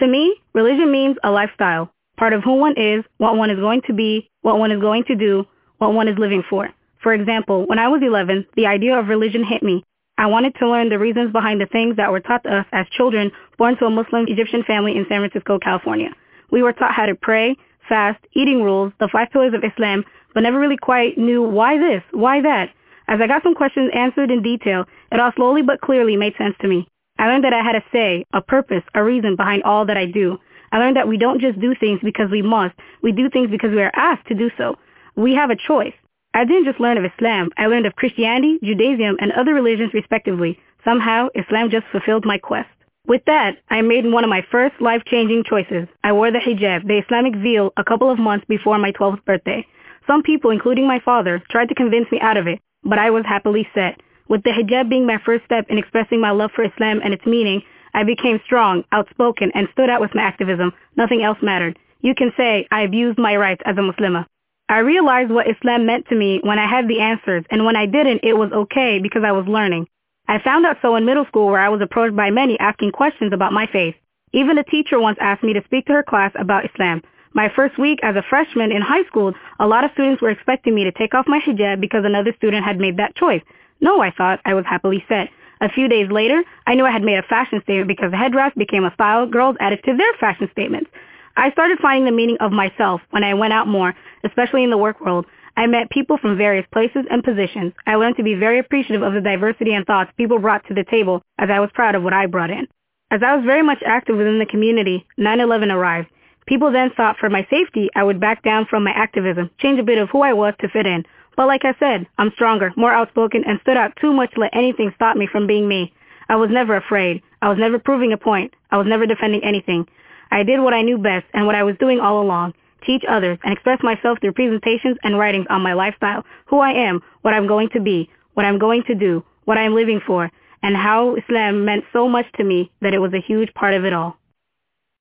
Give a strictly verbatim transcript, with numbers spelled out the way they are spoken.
To me, religion means a lifestyle, part of who one is, what one is going to be, what one is going to do, what one is living for. For example, when I was eleven, the idea of religion hit me. I wanted to learn the reasons behind the things that were taught to us as children born to a Muslim Egyptian family in San Francisco, California. We were taught how to pray, fast, eating rules, the five pillars of Islam, but never really quite knew why this, why that. As I got some questions answered in detail, it all slowly but clearly made sense to me. I learned that I had a say, a purpose, a reason behind all that I do. I learned that we don't just do things because we must. We do things because we are asked to do so. We have a choice. I didn't just learn of Islam. I learned of Christianity, Judaism, and other religions respectively. Somehow, Islam just fulfilled my quest. With that, I made one of my first life-changing choices. I wore the hijab, the Islamic veil, a couple of months before my twelfth birthday. Some people, including my father, tried to convince me out of it, but I was happily set. With the hijab being my first step in expressing my love for Islam and its meaning, I became strong, outspoken, and stood out with my activism. Nothing else mattered. You can say I abused my rights as a Muslimah. I realized what Islam meant to me when I had the answers, and when I didn't, it was okay because I was learning. I found out so in middle school, where I was approached by many asking questions about my faith. Even a teacher once asked me to speak to her class about Islam. My first week as a freshman in high school, a lot of students were expecting me to take off my hijab because another student had made that choice. No, I thought. I was happily set. A few days later, I knew I had made a fashion statement because the headdress became a style girls added to their fashion statements. I started finding the meaning of myself when I went out more, especially in the work world. I met people from various places and positions. I learned to be very appreciative of the diversity and thoughts people brought to the table, as I was proud of what I brought in. As I was very much active within the community, nine eleven arrived. People then thought for my safety, I would back down from my activism, change a bit of who I was to fit in. But like I said, I'm stronger, more outspoken, and stood out too much to let anything stop me from being me. I was never afraid. I was never proving a point. I was never defending anything. I did what I knew best and what I was doing all along, teach others and express myself through presentations and writings on my lifestyle, who I am, what I'm going to be, what I'm going to do, what I'm living for, and how Islam meant so much to me that it was a huge part of it all.